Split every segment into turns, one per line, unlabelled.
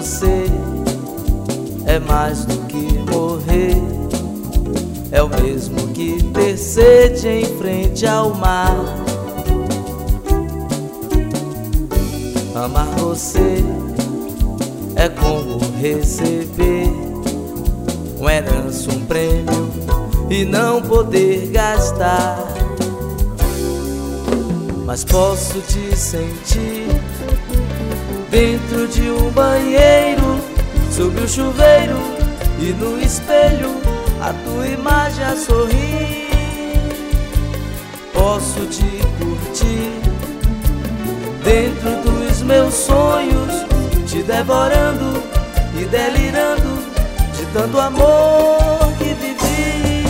você é mais do que morrer. É o mesmo que ter sede em frente ao mar. Amar você é como receber uma herança, um prêmio e não poder gastar. Mas posso te sentir dentro de um banheiro, sob o chuveiro e no espelho a tua imagem a sorrir. Posso te curtir dentro dos meus sonhos, te devorando e delirando de tanto amor que vivi.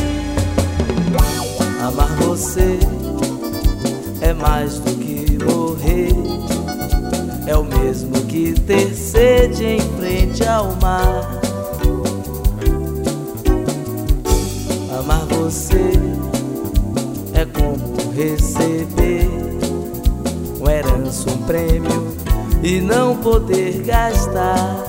Amar você é mais do que morrer. É o mesmo que ter sede em frente ao mar. Amar você é como receber uma herança, um prêmio e não poder gastar.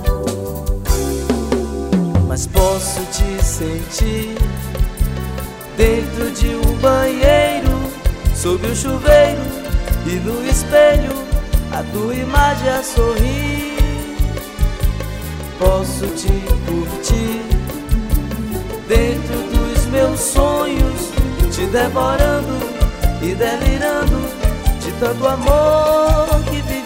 Mas posso te sentir dentro de um banheiro, sob o chuveiro e no espelho a tua imagem a sorrir. Posso te curtir dentro dos meus sonhos, te devorando e delirando de tanto amor que vivi.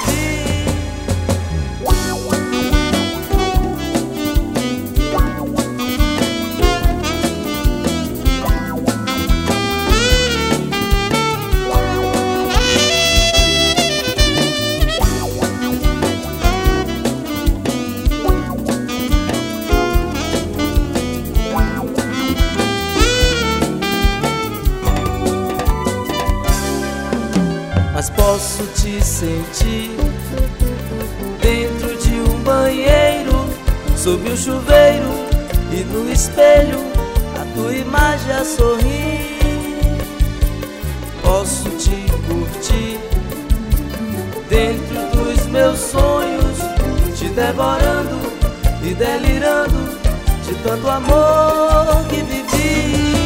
Mas posso te sentir dentro de um banheiro, sob o chuveiro e no espelho a tua imagem a sorrir. Posso te curtir dentro dos meus sonhos, te devorando e delirando de tanto amor que vivi.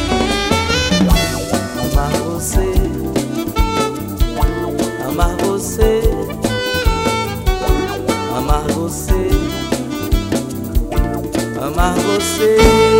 Amar você, amar você, amar você, amar você.